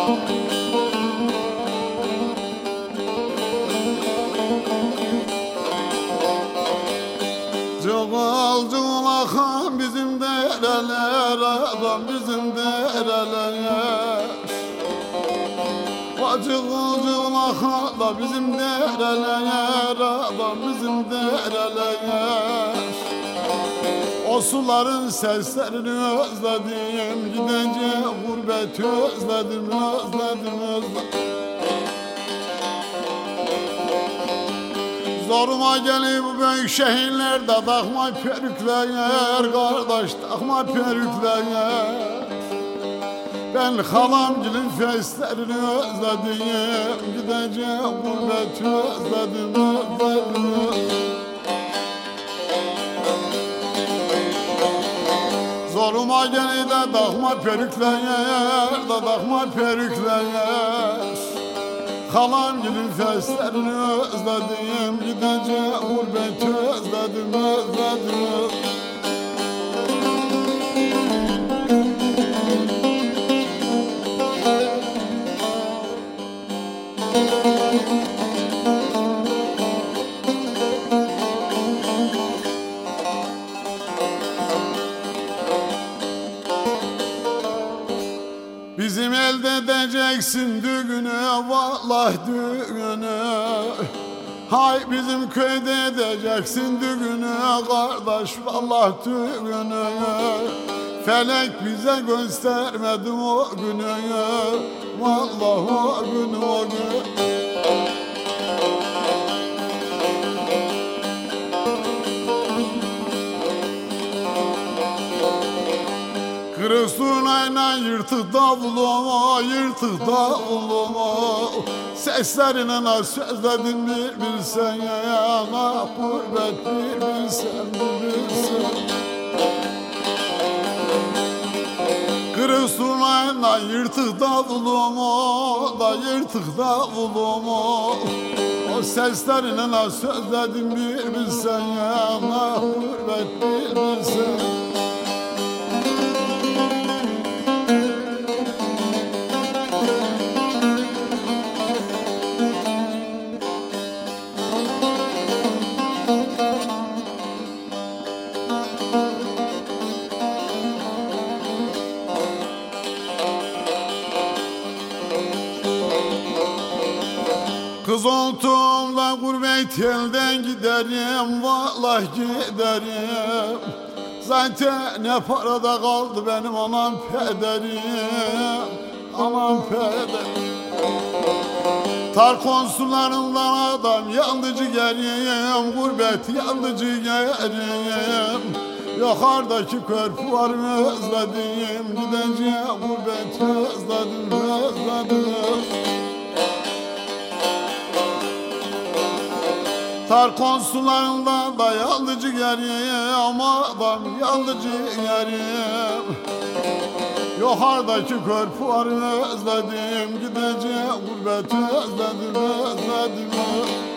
Cıval cıval akan bizim dereler, adam bizim dereler. Cıval cıval akan da bizim dereler, adam bizim dereler. O suların seslerini özledim, gidince gurbeti özledim, özledim, özledim. Zoruma gelip bu büyük şehirlerde takma perükler, kardeş takma perükler. Ben halamgilin feslerini özledim, gideceğim gurbeti özledim, özledim. Zoruma gelip de takma perükler, da takma perükler. Halamgilin feslerini özledim, gideceğim gurbeti özledim, özledim. Bizim elde edeceksin düğünü, vallahi düğünü. Hay bizim köyde edeceksin düğünü, kardeş vallahi düğünü. Felek bize göstermedi o günü, vallahi o günü, o gün. Kırık surnayla yırtık davuluma, yırtık davuluma. Seslerine sözledim bir bilsen ya, ana gurbet bir bilsen, bir bilsen. Kırık surnayla yırtık davuluma, da yırtık davuluma. O seslerine sözledim bir bilsen ya, ana gurbet bir bilsen. Kız olduğumda gurbet elden giderim, vallahi giderim. Zaten ne parada kaldı benim anam pederim, anam pederim. Tar konsularından adam yandıcı gerim, gurbet yandıcı gerim. Yukarıdaki körpüvarımı özledim, gideceğim gurbeti özledim, özledim. Tar konsularından da yandıcı gerim, adam yandıcı gerim. Yukarıdaki körpüvarımı özledim, gideceğim gurbeti özledim, özledim.